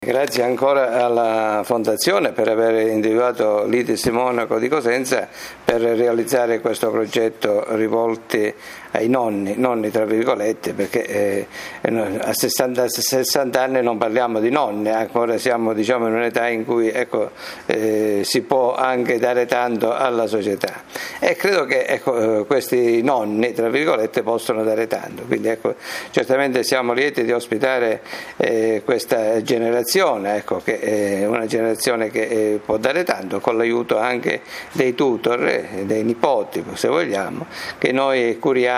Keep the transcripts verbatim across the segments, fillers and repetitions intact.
Grazie ancora alla Fondazione per aver individuato l'I T I S Monaco di Cosenza per realizzare questo progetto rivolti ai nonni, nonni tra virgolette, perché eh, a sessanta, sessanta anni non parliamo di nonni, ancora siamo diciamo, in un'età in cui ecco, eh, si può anche dare tanto alla società e credo che ecco, questi nonni tra virgolette possono dare tanto, quindi ecco, certamente siamo lieti di ospitare eh, questa generazione, ecco, che è una generazione che eh, può dare tanto con l'aiuto anche dei tutor, eh, dei nipoti se vogliamo, che noi curiamo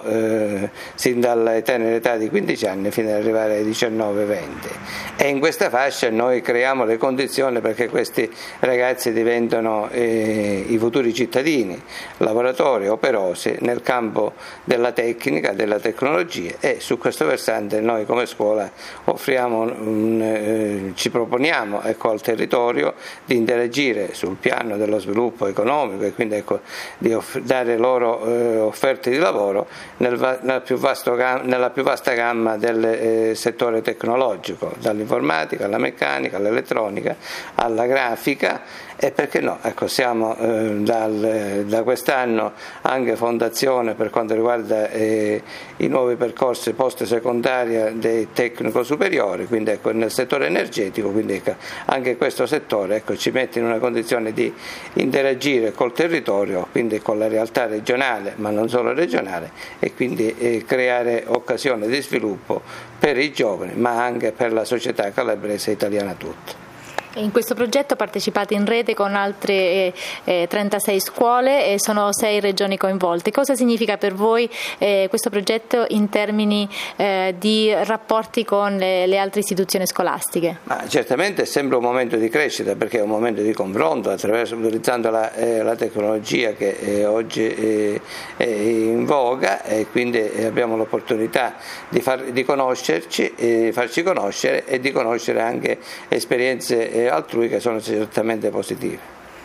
Eh, sin dalla tenera età di quindici anni fino ad arrivare ai diciannove venti e in questa fascia noi creiamo le condizioni perché questi ragazzi diventano eh, i futuri cittadini, lavoratori operosi nel campo della tecnica, della tecnologia e su questo versante noi come scuola offriamo un, eh, ci proponiamo ecco, al territorio di interagire sul piano dello sviluppo economico e quindi ecco, di off- dare loro eh, offerte di lavoro Nel, nel più vasto, nella più vasta gamma del eh, settore tecnologico, dall'informatica alla meccanica, all'elettronica, alla grafica e perché no, ecco, siamo eh, dal, da quest'anno anche fondazione per quanto riguarda eh, i nuovi percorsi post secondaria dei tecnico superiori, quindi ecco, nel settore energetico, quindi ecco, anche questo settore ecco, ci mette in una condizione di interagire col territorio, quindi con la realtà regionale, ma non solo regionale, e quindi eh, creare occasioni di sviluppo per i giovani ma anche per la società calabrese e italiana tutta. In questo progetto partecipate in rete con altre eh, trentasei scuole e sono sei regioni coinvolte. Cosa significa per voi eh, questo progetto in termini eh, di rapporti con le, le altre istituzioni scolastiche? Ma certamente è sempre un momento di crescita perché è un momento di confronto attraverso, utilizzando la, eh, la tecnologia che eh, oggi eh, è in voga e quindi abbiamo l'opportunità di, far, di conoscerci, eh, farci conoscere e di conoscere anche esperienze eh, altrui che sono certamente positive.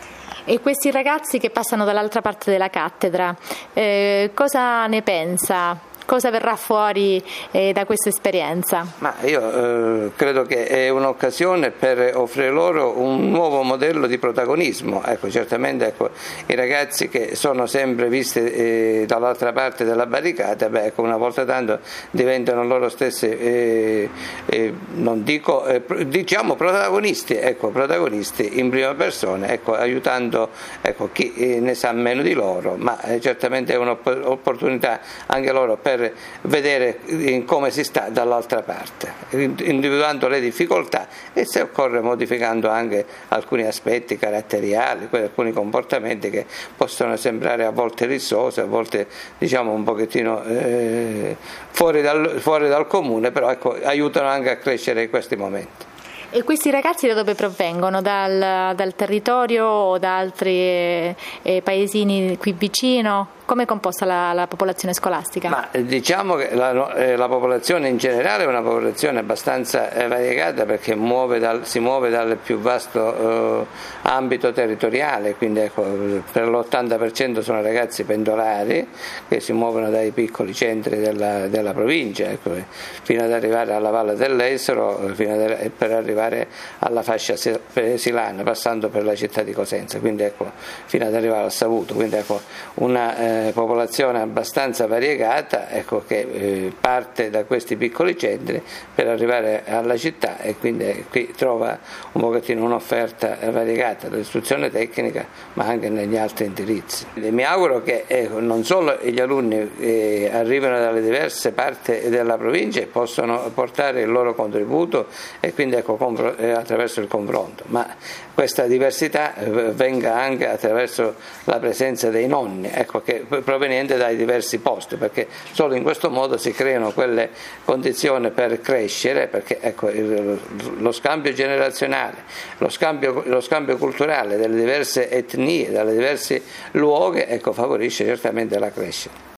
E questi ragazzi che passano dall'altra parte della cattedra, eh, cosa ne pensa? Cosa verrà fuori eh, da questa esperienza? Ma io eh, credo che è un'occasione per offrire loro un nuovo modello di protagonismo. Ecco, certamente ecco, i ragazzi che sono sempre visti eh, dall'altra parte della barricata, beh, ecco, una volta tanto diventano loro stessi, eh, eh, non dico, eh, diciamo protagonisti, ecco, protagonisti in prima persona, ecco, aiutando ecco, chi eh, ne sa meno di loro, ma eh, certamente è un'opportunità anche loro per vedere come si sta dall'altra parte, individuando le difficoltà e se occorre modificando anche alcuni aspetti caratteriali, alcuni comportamenti che possono sembrare a volte rissosi, a volte diciamo un pochettino eh, fuori, dal, fuori dal comune, però ecco, aiutano anche a crescere in questi momenti. E questi ragazzi da dove provengono? Dal, dal territorio o da altri eh, paesini qui vicino? Come è composta la, la popolazione scolastica? Ma diciamo che la, eh, la popolazione in generale è una popolazione abbastanza eh, variegata perché muove dal, si muove dal più vasto eh, ambito territoriale, quindi ecco, per l'ottanta per cento sono ragazzi pendolari che si muovono dai piccoli centri della, della provincia ecco, fino ad arrivare alla Valle dell'Esero, fino ad, per arrivare alla fascia silana, passando per la città di Cosenza, quindi ecco, fino ad arrivare al Savuto, quindi ecco, una eh, popolazione abbastanza variegata ecco, che eh, parte da questi piccoli centri per arrivare alla città e quindi eh, qui trova un pochettino un'offerta variegata dell'istruzione tecnica ma anche negli altri indirizzi. E mi auguro che eh, non solo gli alunni eh, arrivino dalle diverse parti della provincia e possano portare il loro contributo e quindi ecco, compro, eh, attraverso il confronto, ma questa diversità eh, venga anche attraverso la presenza dei nonni ecco, che proveniente dai diversi posti, perché solo in questo modo si creano quelle condizioni per crescere, perché ecco, il, lo scambio generazionale, lo scambio, lo scambio culturale delle diverse etnie, dalle diversi luoghi ecco, favorisce certamente la crescita.